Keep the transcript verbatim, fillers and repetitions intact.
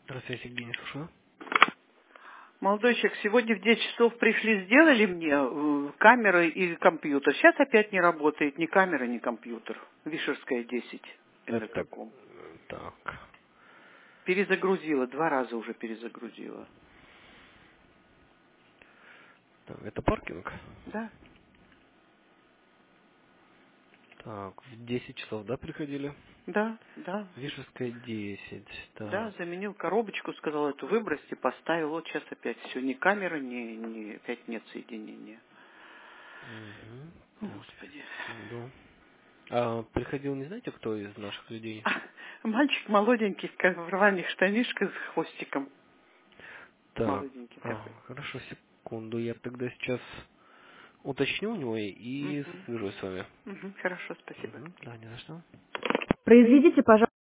Здравствуйте, Евгений, слушаю. Молодой человек, сегодня в десять часов пришли, сделали мне э, камеры и компьютер. Сейчас опять не работает ни камера, ни компьютер. Вишерская десять. Это Энергоком. так. Перезагрузила, два раза уже перезагрузила. Так, это паркинг. Да, Так, в десять часов, да, приходили? да, да. Вишерская десять. Да, Так. заменил коробочку, сказал, эту выбросьте, поставил. Вот сейчас опять все, ни камеры, ни, ни опять нет соединения. Угу. О, Так, Господи. секунду. А приходил, не знаете, кто из наших людей? А, мальчик молоденький, как в рваных штанишках с хвостиком. Так, Молоденький а, такой. хорошо, секунду. Я тогда сейчас уточню у него и Угу. свяжусь с вами. Угу. Хорошо, спасибо. Угу. Да, не за что. Произведите, пожалуйста.